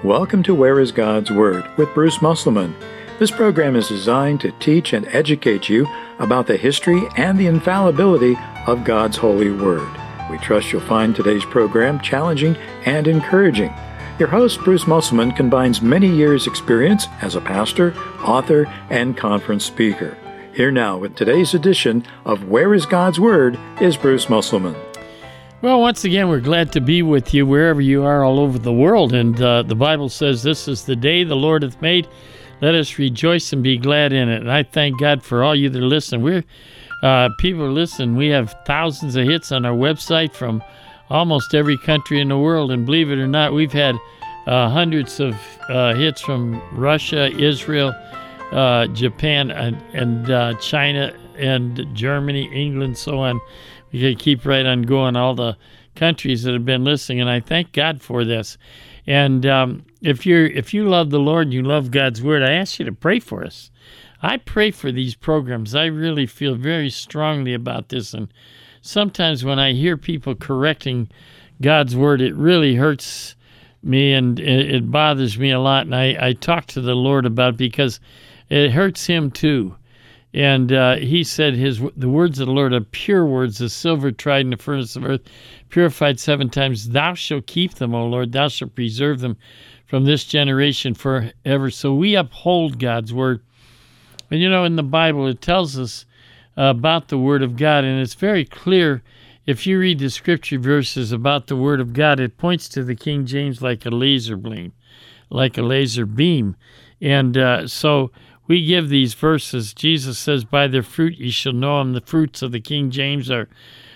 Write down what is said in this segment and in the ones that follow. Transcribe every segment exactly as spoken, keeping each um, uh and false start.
Welcome to Where is God's Word with Bruce Musselman. This program is designed to teach and educate you about the history and the infallibility of God's holy Word. We trust you'll find today's program challenging and encouraging. Your host, Bruce Musselman, combines many years' experience as a pastor, author, and conference speaker. Here now with today's edition of Where is God's Word is Bruce Musselman. Well, once again, we're glad to be with you wherever you are all over the world. And uh, the Bible says, this is the day the Lord hath made. Let us rejoice and be glad in it. And I thank God for all you that are listening. We're, uh, people are listening. We have thousands of hits on our website from almost every country in the world. And believe it or not, we've had uh, hundreds of uh, hits from Russia, Israel, uh, Japan, and, and uh, China, and Germany, England, so on. We can keep right on going, all the countries that have been listening, and I thank God for this. And um, if you're if you love the Lord and you love God's Word, I ask you to pray for us. I pray for these programs. I really feel very strongly about this, and sometimes when I hear people correcting God's Word, it really hurts me, and it, it bothers me a lot, and I, I talk to the Lord about it because it hurts Him too. And uh, he said, "His the words of the Lord are pure words, as silver tried in the furnace of earth, purified seven times. Thou shalt keep them, O Lord. Thou shalt preserve them from this generation forever." So we uphold God's word. And you know, in the Bible, it tells us uh, about the word of God, and it's very clear. If you read the scripture verses about the word of God, it points to the King James like a laser beam, like a laser beam. And uh, so we give these verses. Jesus says, "By their fruit ye shall know them." The fruits of the King James are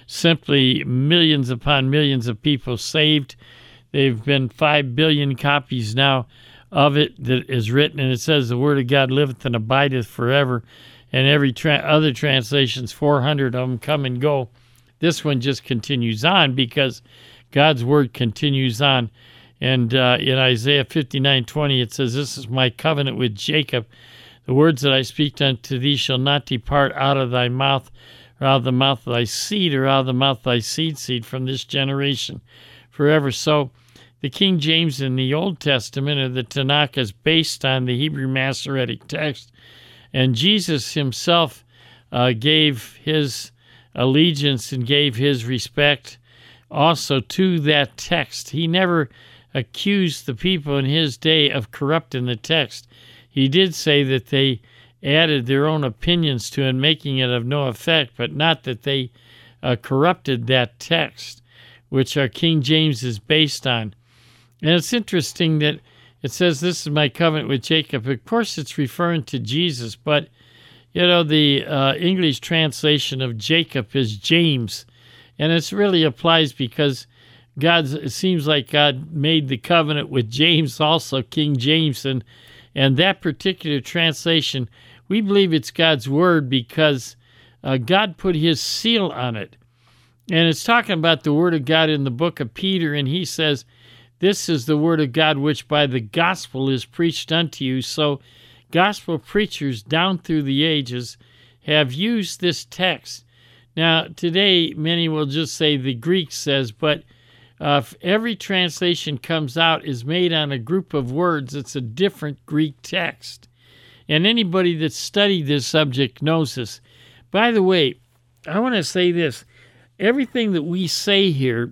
simply millions upon millions of people saved. They've been five billion copies now of it that is written, and it says, "The word of God liveth and abideth forever." And every tra- other translations, four hundred of them come and go. This one just continues on because God's word continues on. And uh, in Isaiah fifty-nine twenty, it says, "This is my covenant with Jacob. The words that I speak unto thee shall not depart out of thy mouth, or out of the mouth of thy seed, or out of the mouth of thy seed seed from this generation forever." So the King James in the Old Testament, or the Tanakh, is based on the Hebrew Masoretic text. And Jesus himself uh, gave his allegiance and gave his respect also to that text. He never accused the people in his day of corrupting the text. He did say that they added their own opinions to it, making it of no effect, but not that they uh, corrupted that text, which our King James is based on. And it's interesting that it says, "This is my covenant with Jacob." Of course, it's referring to Jesus, but, you know, the uh, English translation of Jacob is James, and it really applies because God, it seems like God made the covenant with James also, King James, and And that particular translation, we believe it's God's word because uh, God put his seal on it. And it's talking about the word of God in the book of Peter, and he says, "This is the word of God which by the gospel is preached unto you." So gospel preachers down through the ages have used this text. Now, today, many will just say the Greek says, but Uh, if every translation comes out is made on a group of words, it's a different Greek text. And anybody that's studied this subject knows this. By the way, I want to say this. Everything that we say here,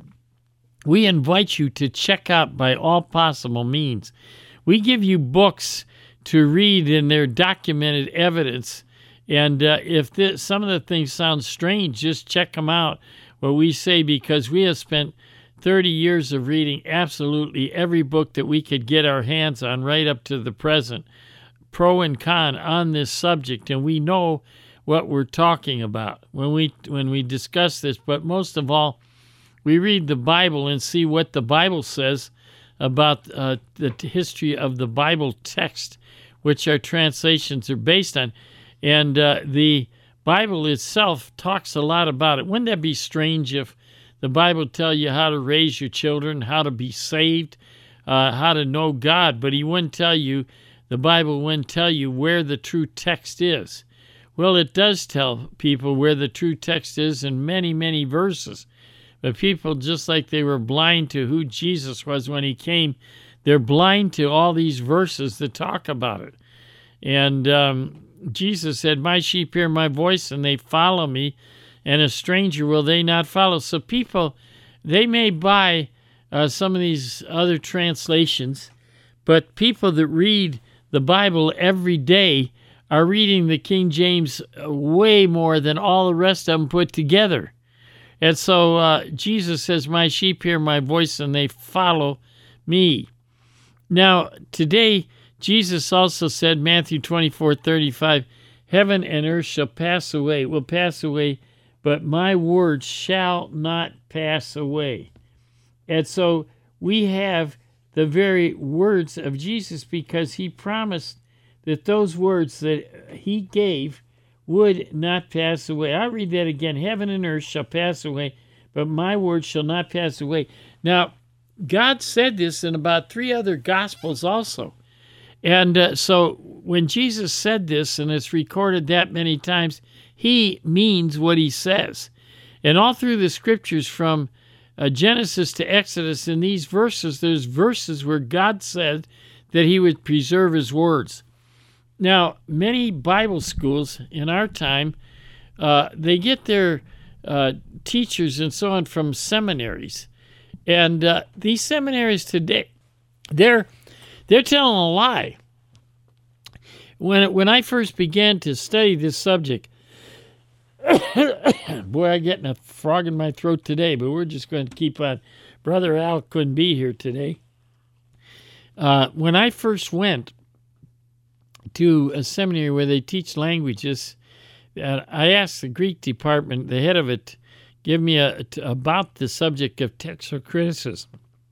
we invite you to check out by all possible means. We give you books to read, and they're documented evidence. And uh, if this, some of the things sound strange, just check them out, what we say, because we have spent thirty years of reading absolutely every book that we could get our hands on right up to the present, pro and con on this subject, and we know what we're talking about when we when we discuss this. But most of all, we read the Bible and see what the Bible says about uh, the history of the Bible text, which our translations are based on. And uh, the Bible itself talks a lot about it. Wouldn't that be strange if the Bible tell you how to raise your children, how to be saved, uh, how to know God, but he wouldn't tell you, the Bible wouldn't tell you where the true text is. Well, it does tell people where the true text is in many, many verses. But people, just like they were blind to who Jesus was when he came, They're blind to all these verses that talk about it. And um, Jesus said, my sheep hear my voice and they follow me, and a stranger will they not follow. So people, they may buy uh, some of these other translations, but people that read the Bible every day are reading the King James way more than all the rest of them put together. And so uh, Jesus says, my sheep hear my voice and they follow me. Now, today, Jesus also said, Matthew twenty-four thirty-five, heaven and earth shall pass away, will pass away, but my word shall not pass away. And so we have the very words of Jesus, because he promised that those words that he gave would not pass away. I'll read that again. Heaven and earth shall pass away, but my word shall not pass away. Now, God said this in about three other Gospels also. And uh, so when Jesus said this, and it's recorded that many times, he means what he says. And all through the Scriptures, from uh, Genesis to Exodus, in these verses, there's verses where God said that he would preserve his words. Now, many Bible schools in our time, uh, they get their uh, teachers and so on from seminaries. And uh, these seminaries today, they're they're telling a lie. When when I first began to study this subject, boy, I'm getting a frog in my throat today, but we're just going to keep on. Brother Al couldn't be here today. Uh, when I first went to a seminary where they teach languages, uh, I asked the Greek department, the head of it, give me a, t- about the subject of textual criticism.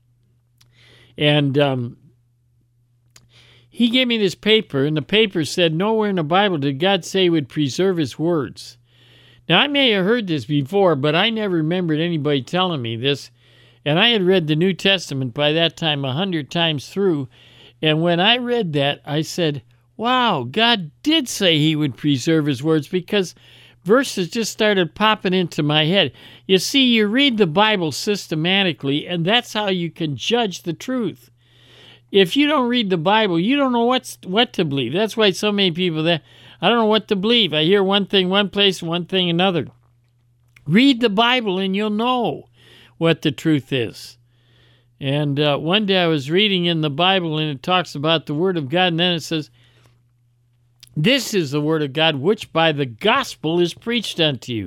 And um, he gave me this paper, and the paper said, nowhere in the Bible did God say he would preserve his words. Now, I may have heard this before, but I never remembered anybody telling me this. And I had read the New Testament by that time a hundred times through. And when I read that, I said, wow, God did say he would preserve his words, because verses just started popping into my head. You see, you read the Bible systematically, and that's how you can judge the truth. If you don't read the Bible, you don't know what's, what to believe. That's why so many people that I don't know what to believe. I hear one thing one place, one thing another. Read the Bible, and you'll know what the truth is. And uh, one day I was reading in the Bible, and it talks about the Word of God, and then it says, this is the word of God, which by the gospel is preached unto you.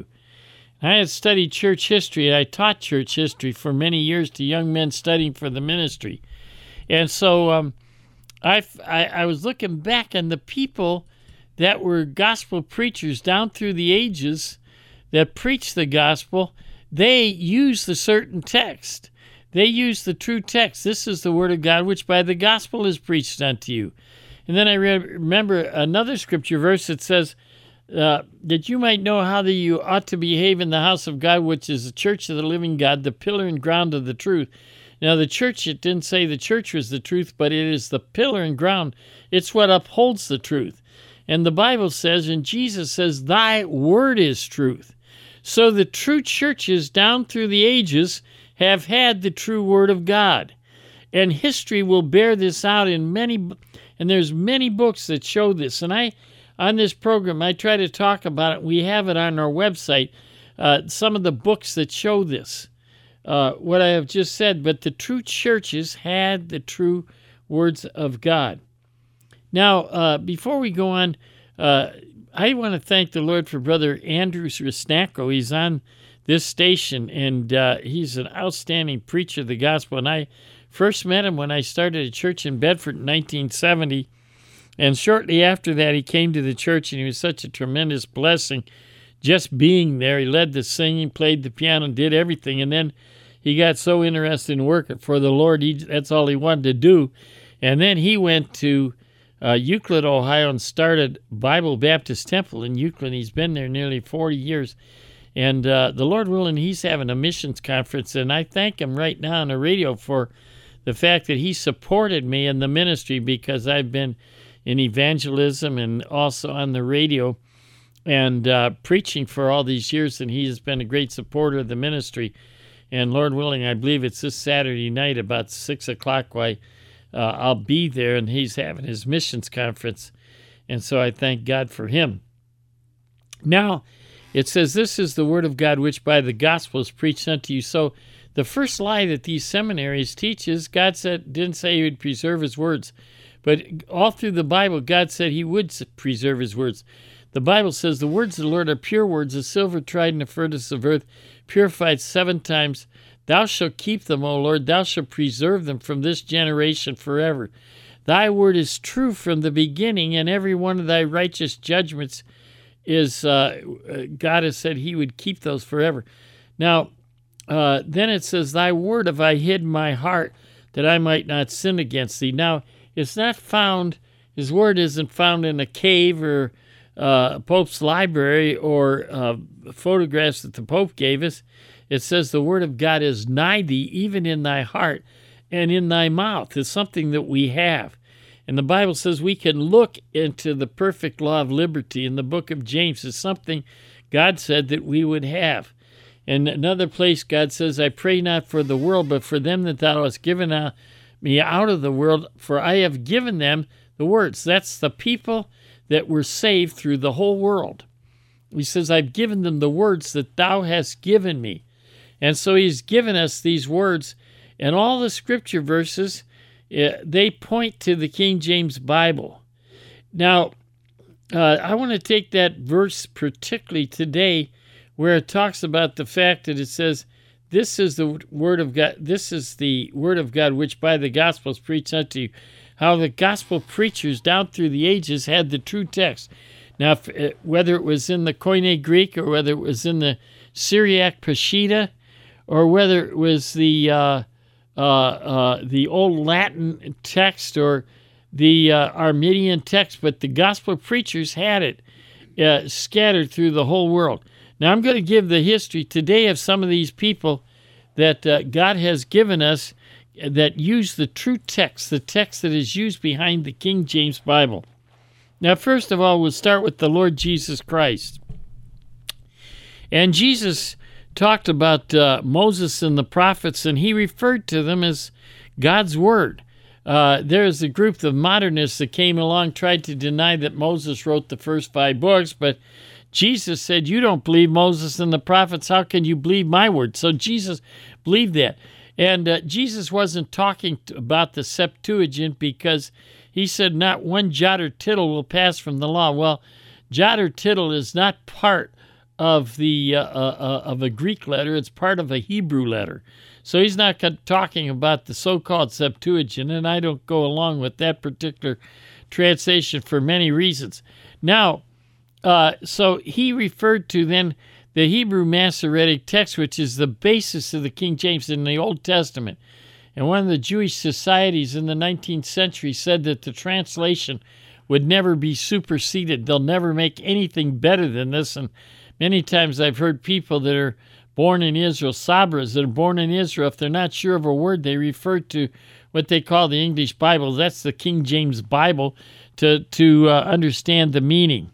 I had studied church history, and I taught church history for many years to young men studying for the ministry. And so um, I, I, I was looking back on the people that were gospel preachers down through the ages that preached the gospel. They used the certain text. They used the true text. This is the word of God, which by the gospel is preached unto you. And then I re- remember another scripture verse that says, uh, that you might know how that you ought to behave in the house of God, which is the church of the living God, the pillar and ground of the truth. Now, the church, it didn't say the church was the truth, but it is the pillar and ground. It's what upholds the truth. And the Bible says, and Jesus says, thy word is truth. So the true churches down through the ages have had the true word of God. And history will bear this out in many, and there's many books that show this. And I, on this program, I try to talk about it. We have it on our website, uh, some of the books that show this, uh, what I have just said. But the true churches had the true words of God. Now, uh, before we go on, uh, I want to thank the Lord for Brother Andrew Rusnacko. He's on this station, and uh, he's an outstanding preacher of the gospel. And I first met him when I started a church in Bedford in nineteen seventy, and shortly after that, he came to the church, and he was such a tremendous blessing just being there. He led the singing, played the piano, did everything, and then he got so interested in working for the Lord, he, that's all he wanted to do. And then he went to uh, Euclid, Ohio, and started Bible Baptist Temple in Euclid. He's been there nearly forty years. And uh, the Lord willing, he's having a missions conference, and I thank him right now on the radio for the fact that he supported me in the ministry, because I've been in evangelism and also on the radio and uh, preaching for all these years, and he has been a great supporter of the ministry. And Lord willing, I believe it's this Saturday night about six o'clock. Why, uh, I'll be there, and he's having his missions conference. And so I thank God for him. Now, it says, this is the word of God which by the gospel is preached unto you. So the first lie that these seminaries teach is God said, didn't say he would preserve his words. But all through the Bible, God said he would preserve his words. The Bible says, the words of the Lord are pure words, as silver tried in the furnace of earth, purified seven times. Thou shalt keep them, O Lord. Thou shalt preserve them from this generation forever. Thy word is true from the beginning, and every one of thy righteous judgments is, uh, God has said he would keep those forever. Now, uh, then it says, thy word have I hid in my heart, that I might not sin against thee. Now, it's not found, his word isn't found in a cave or uh, Pope's library or uh, photographs that the Pope gave us. It says the word of God is nigh thee, even in thy heart and in thy mouth. It's something that we have. And the Bible says we can look into the perfect law of liberty in the book of James. It's something God said that we would have. In another place, God says, I pray not for the world, but for them that thou hast given out, me out of the world, for I have given them the words. That's the people that were saved through the whole world. He says, I've given them the words that thou hast given me. And so he's given us these words, and all the scripture verses, uh, they point to the King James Bible. Now, uh, I want to take that verse particularly today where it talks about the fact that it says, this is the word of God, this is the word of God which by the gospel is preached unto you. How the gospel preachers down through the ages had the true text. Now, if, uh, whether it was in the Koine Greek or whether it was in the Syriac Peshitta, or whether it was the uh, uh, uh, the old Latin text or the uh, Armenian text, but the gospel preachers had it uh, scattered through the whole world. Now, I'm going to give the history today of some of these people that uh, God has given us that use the true text, the text that is used behind the King James Bible. Now, first of all, we'll start with the Lord Jesus Christ. And Jesus talked about uh, Moses and the prophets, and he referred to them as God's Word. Uh, there's a group of modernists that came along, tried to deny that Moses wrote the first five books, but Jesus said, you don't believe Moses and the prophets, how can you believe my word? So Jesus believed that. And uh, Jesus wasn't talking about the Septuagint because he said not one jot or tittle will pass from the law. Well, jot or tittle is not part of the uh, uh, of a Greek letter. It's part of a Hebrew letter. So he's not talking about the so-called Septuagint, and I don't go along with that particular translation for many reasons. Now, uh, so he referred to then the Hebrew Masoretic text, which is the basis of the King James in the Old Testament. And one of the Jewish societies in the nineteenth century said that the translation would never be superseded. They'll never make anything better than this. And many times I've heard people that are born in Israel, Sabras, that are born in Israel, if they're not sure of a word, they refer to what they call the English Bible. That's the King James Bible to, to uh, understand the meaning.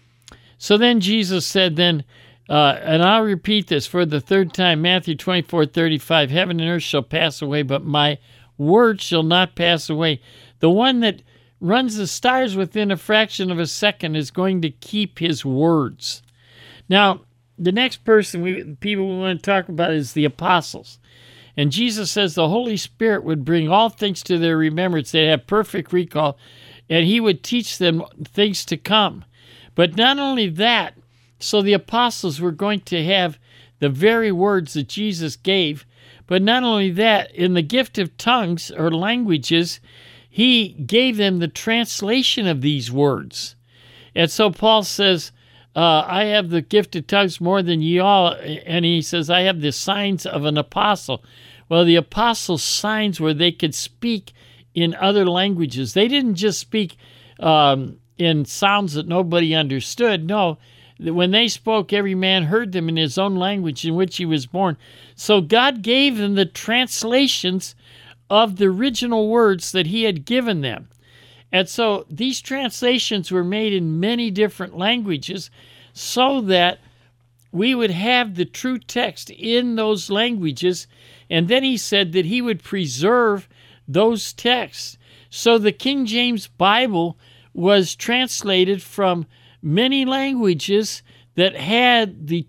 So then Jesus said then, uh, and I'll repeat this for the third time, Matthew twenty-four thirty-five, heaven and earth shall pass away, but my word shall not pass away. The one that runs the stars within a fraction of a second is going to keep his words. Now, the next person we people we want to talk about is the apostles. And Jesus says the Holy Spirit would bring all things to their remembrance. They'd have perfect recall, and he would teach them things to come. But not only that, so the apostles were going to have the very words that Jesus gave, but not only that, in the gift of tongues or languages, he gave them the translation of these words. And so Paul says, uh, I have the gift of tongues more than ye all, and he says, I have the signs of an apostle. Well, the apostles' signs were they could speak in other languages. They didn't just speak um, in sounds that nobody understood. No, when they spoke, every man heard them in his own language in which he was born. So God gave them the translations of the original words that he had given them. And so these translations were made in many different languages so that we would have the true text in those languages. And then he said that he would preserve those texts. So the King James Bible was translated from many languages that had the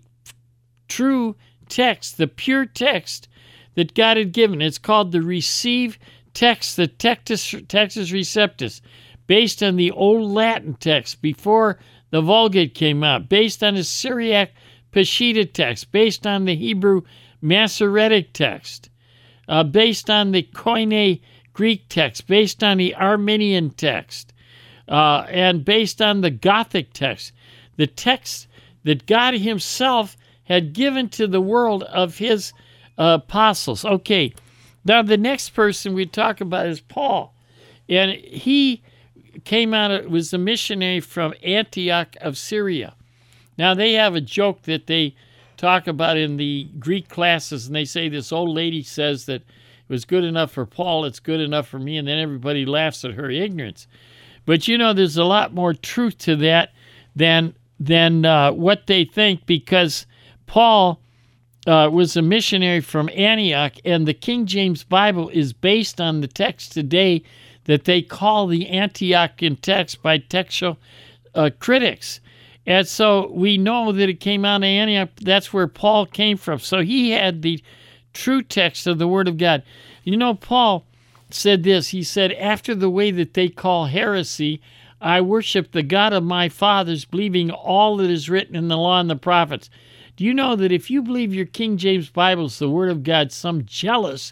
true text, the pure text that God had given. It's called the received text, the Textus, Textus Receptus, based on the Old Latin text before the Vulgate came out, based on the Syriac Peshitta text, based on the Hebrew Masoretic text, uh, based on the Koine Greek text, based on the Armenian text, uh, and based on the Gothic text, the text that God himself had given to the world of his uh, apostles. Okay, now the next person we talk about is Paul, and he came out, it was a missionary from Antioch of Syria. Now they have a joke that they talk about in the Greek classes, and they say this old lady says that it was good enough for Paul, it's good enough for me, and then everybody laughs at her ignorance. But you know, there's a lot more truth to that than than uh, what they think, because Paul uh, was a missionary from Antioch, and the King James Bible is based on the text today that they call the Antiochian text by textual uh, critics. And so we know that it came out of Antioch. That's where Paul came from. So he had the true text of the Word of God. You know, Paul said this. He said, after the way that they call heresy, I worship the God of my fathers, believing all that is written in the law and the prophets. Do you know that if you believe your King James Bible is the Word of God, some jealous,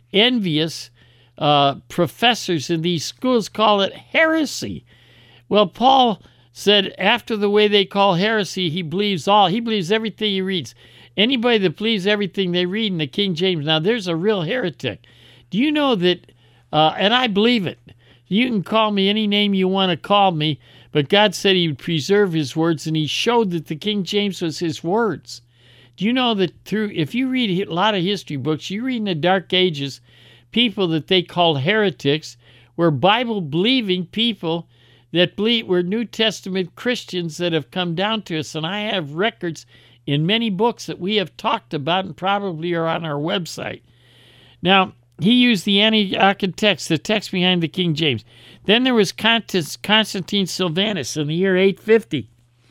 envious uh, professors in these schools call it heresy? Well, Paul said after the way they call heresy, he believes all. He believes everything he reads. Anybody that believes everything they read in the King James, now there's a real heretic. Do you know that, uh, and I believe it, you can call me any name you want to call me, but God said he would preserve his words, and he showed that the King James was his words. Do you know that through, if you read a lot of history books, you read in the Dark Ages, people that they called heretics were Bible-believing people that believe were New Testament Christians that have come down to us. And I have records in many books that we have talked about and probably are on our website. Now, he used the Antiochian text, the text behind the King James. Then there was Constantine Sylvanus in the year eight fifty.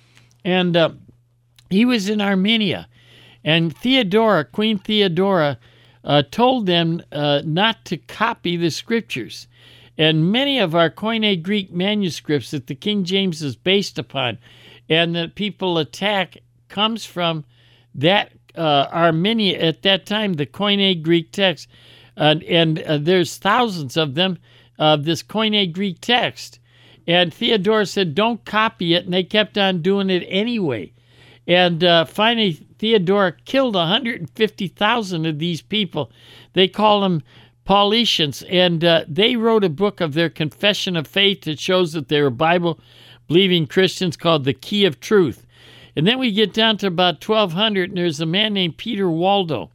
And uh, he was in Armenia. And Theodora, Queen Theodora, uh, told them uh, not to copy the scriptures. And many of our Koine Greek manuscripts that the King James is based upon and that people attack comes from that uh, Armenia at that time, the Koine Greek text. Uh, and uh, there's thousands of them, of uh, this Koine Greek text. And Theodora said, don't copy it, and they kept on doing it anyway. And uh, finally, Theodora killed one hundred fifty thousand of these people. They call them Paulicians, and uh, they wrote a book of their confession of faith that shows that they were Bible-believing Christians called The Key of Truth. And then we get down to about twelve hundred, and there's a man named Peter Waldo.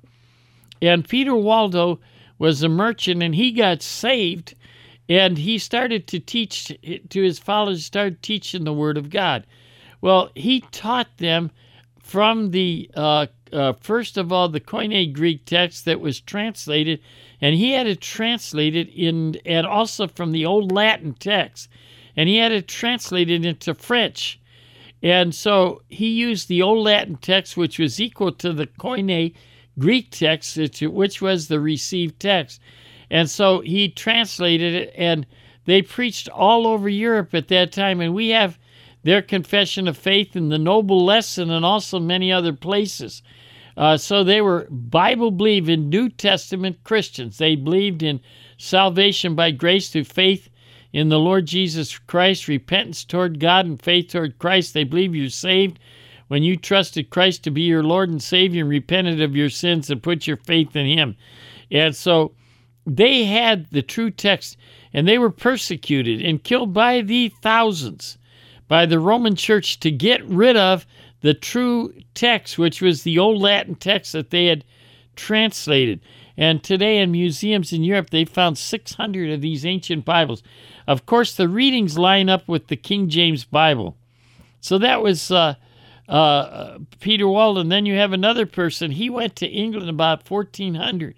And Peter Waldo was a merchant, and he got saved, and he started to teach to his followers, started teaching the Word of God. Well, he taught them from the, uh, uh, first of all, the Koine Greek text that was translated, and he had it translated in, and also from the Old Latin text, and he had it translated into French. And so he used the Old Latin text, which was equal to the Koine Greek text, which was the received text. And so he translated it, and they preached all over Europe at that time, and we have their confession of faith in the Noble Lesson and also many other places. Uh, so they were Bible-believing New Testament Christians. They believed in salvation by grace through faith in the Lord Jesus Christ, repentance toward God and faith toward Christ. They believe you're saved when you trusted Christ to be your Lord and Savior and repented of your sins and put your faith in him. And so they had the true text, and they were persecuted and killed by the thousands by the Roman Church to get rid of the true text, which was the Old Latin text that they had translated. And today in museums in Europe, they found six hundred of these ancient Bibles. Of course, the readings line up with the King James Bible. So that was uh, uh, Peter Waldo. And then you have another person. He went to England about fourteen hundred,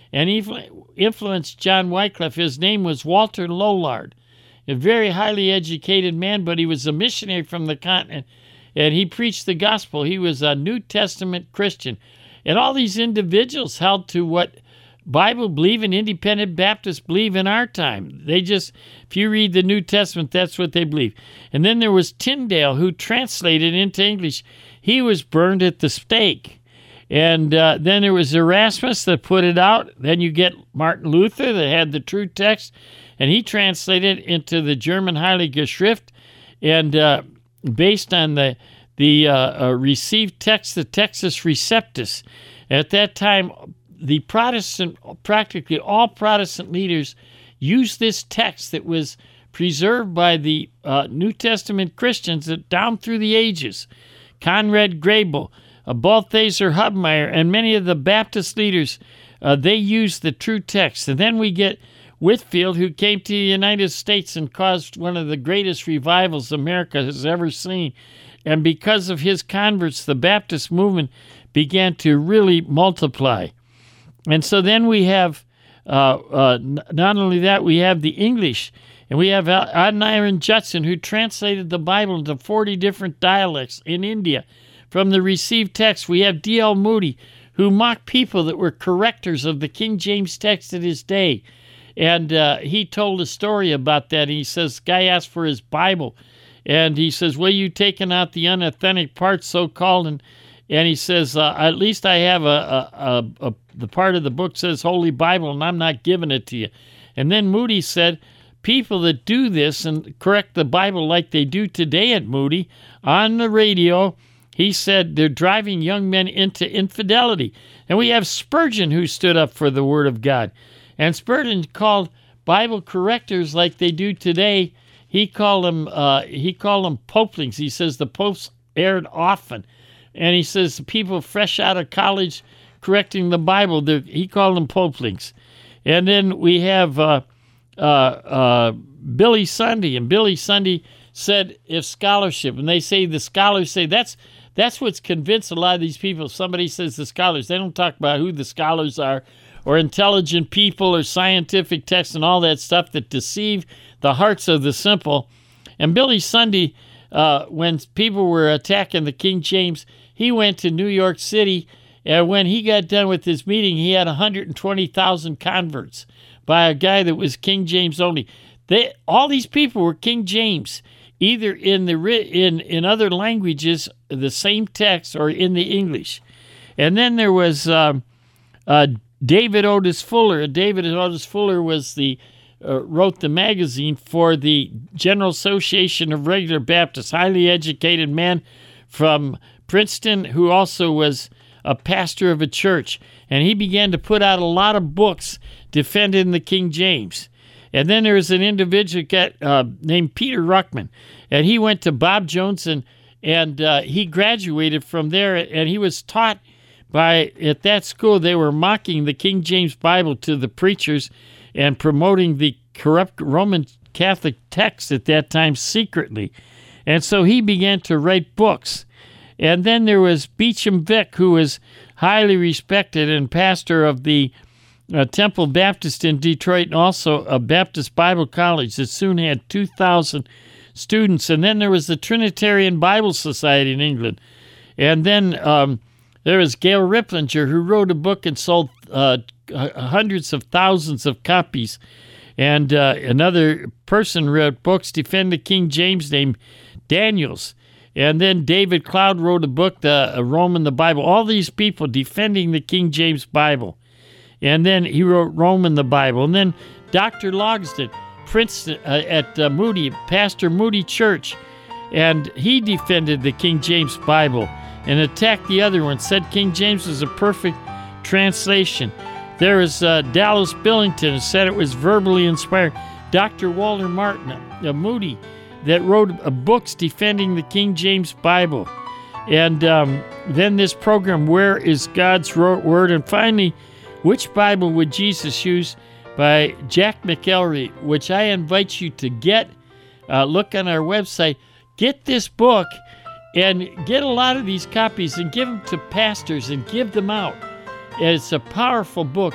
and influ- influenced John Wycliffe. His name was Walter Lollard, a very highly educated man, but he was a missionary from the continent, and he preached the gospel. He was a New Testament Christian. And all these individuals held to what Bible believe and independent Baptists believe in our time. They just, if you read the New Testament, that's what they believe. And then there was Tyndale, who translated into English. He was burned at the stake. And uh, then there was Erasmus that put it out. Then you get Martin Luther that had the true text, and he translated into the German Heilige Schrift, and uh, based on the the uh, uh, received text, the Textus Receptus. At that time, the Protestant, practically all Protestant leaders used this text that was preserved by the uh, New Testament Christians that down through the ages. Conrad Grebel, uh, Balthasar Hubmaier, and many of the Baptist leaders, uh, they used the true text. And then we get Whitefield, who came to the United States and caused one of the greatest revivals America has ever seen. And because of his converts, the Baptist movement began to really multiply. And so then we have, uh, uh, not only that, we have the English, and we have Adoniram Judson, who translated the Bible into forty different dialects in India. From the received text, we have D L Moody, who mocked people that were correctors of the King James text at his day. And uh, he told a story about that. He says, the guy asked for his Bible, and he says, well, you taken out the unauthentic parts, so-called, and and he says, uh, at least I have a, a, a, a the part of the book says Holy Bible, and I'm not giving it to you. And then Moody said, people that do this and correct the Bible like they do today at Moody, on the radio, he said they're driving young men into infidelity. And we have Spurgeon, who stood up for the Word of God. And Spurgeon called Bible correctors like they do today, he called them, uh, he called them popelings. He says the popes erred often. And he says the people fresh out of college correcting the Bible, he called them popelings. And then we have uh, uh, uh, Billy Sunday. And Billy Sunday said, if scholarship, and they say the scholars say that's that's what's convinced a lot of these people. If somebody says the scholars, they don't talk about who the scholars are, or intelligent people, or scientific texts, and all that stuff that deceive the hearts of the simple. And Billy Sunday, uh, when people were attacking the King James, he went to New York City, and when he got done with his meeting, he had one hundred twenty thousand converts by a guy that was King James only. They, all these people were King James, either in the in in other languages, the same text, or in the English. And then there was um, uh, David Otis Fuller. David Otis Fuller was the uh, wrote the magazine for the General Association of Regular Baptists, highly educated man from Princeton, who also was a pastor of a church. And he began to put out a lot of books defending the King James. And then there was an individual got, uh, named Peter Ruckman, and he went to Bob Jones, and, and uh, he graduated from there, and he was taught by, at that school, they were mocking the King James Bible to the preachers and promoting the corrupt Roman Catholic text at that time secretly. And so he began to write books. And then there was Beecham Vick, who was highly respected and pastor of the uh, Temple Baptist in Detroit, and also a Baptist Bible College that soon had two thousand students. And then there was the Trinitarian Bible Society in England. And then um, there was Gail Riplinger, who wrote a book and sold uh, hundreds of thousands of copies. And uh, another person wrote books defend the King James named Daniels. And then David Cloud wrote a book, the uh, Roman the Bible. All these people defending the King James Bible. And then he wrote Roman the Bible. And then Doctor Logsdon, Princeton, uh, at uh, Moody, Pastor Moody Church, and he defended the King James Bible and attacked the other one, said King James was a perfect translation. There was uh, Dallas Billington, who said it was verbally inspired. Doctor Walter Martin, uh, Moody, that wrote uh, books defending the King James Bible. And um, then this program, Where is God's Word? And finally, Which Bible Would Jesus Use? By Jack McElry, which I invite you to get. Uh, look on our website. Get this book and get a lot of these copies and give them to pastors and give them out. And it's a powerful book.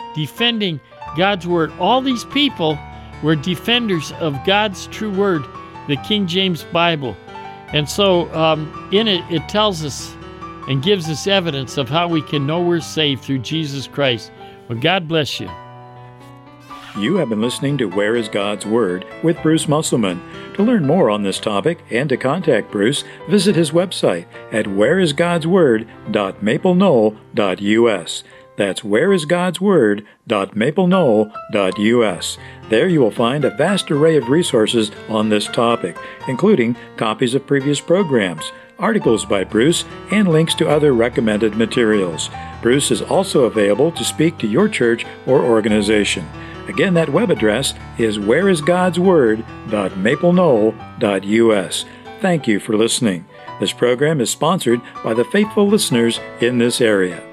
defending God's Word. All these people were defenders of God's true Word, the King James Bible. And so um, in it, it tells us and gives us evidence of how we can know we're saved through Jesus Christ. Well, God bless you. You have been listening to Where is God's Word with Bruce Musselman. To learn more on this topic and to contact Bruce, visit his website at where is gods word dot maple knoll dot u s. That's where is gods word dot maple knoll dot u s. There you will find a vast array of resources on this topic, including copies of previous programs, articles by Bruce, and links to other recommended materials. Bruce is also available to speak to your church or organization. Again, that web address is where is gods word dot maple knoll dot u s. Thank you for listening. This program is sponsored by the faithful listeners in this area.